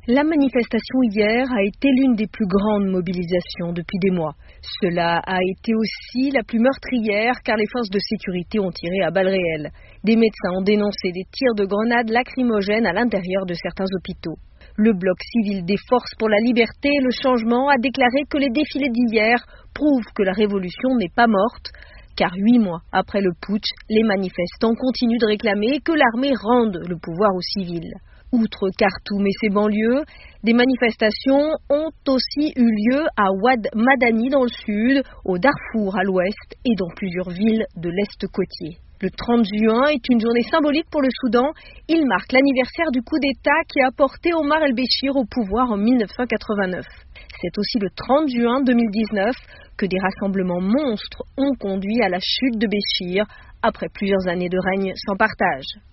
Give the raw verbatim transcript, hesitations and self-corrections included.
La manifestation hier a été l'une des plus grandes mobilisations depuis des mois. Cela a été aussi la plus meurtrière car les forces de sécurité ont tiré à balles réelles. Des médecins ont dénoncé des tirs de grenades lacrymogènes à l'intérieur de certains hôpitaux. Le bloc civil des Forces pour la liberté et le changement a déclaré que les défilés d'hier prouvent que la révolution n'est pas morte, car huit mois après le putsch, les manifestants continuent de réclamer que l'armée rende le pouvoir aux civils. Outre Khartoum et ses banlieues, des manifestations ont aussi eu lieu à Ouad Madani dans le sud, au Darfour à l'ouest et dans plusieurs villes de l'est côtier. Le trente juin est une journée symbolique pour le Soudan. Il marque l'anniversaire du coup d'État qui a porté Omar el-Béchir au pouvoir en mille neuf cent quatre-vingt-neuf. C'est aussi le trente juin deux mille dix-neuf que des rassemblements monstres ont conduit à la chute de Béchir après plusieurs années de règne sans partage.